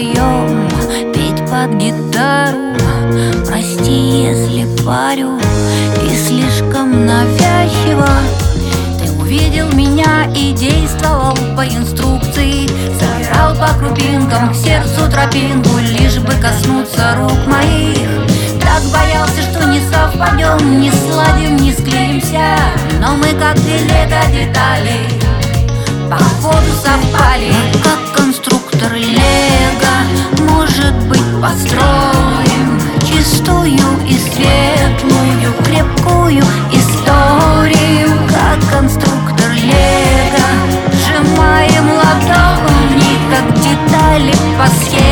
вдвоем петь под гитару. Прости, если парю и слишком навязчиво. Ты увидел меня и действовал по инструкции, собирал по крупинкам к сердцу тропинку, лишь бы коснуться рук моих. Так боялся, что не совпадем, не сладим, не склеимся, но мы как две лего-детали походу совпали. Как конструктор лего, может быть, построим чистую и светлую, крепкую историю. Как конструктор лего, сжимаем ладони, как детали по схеме.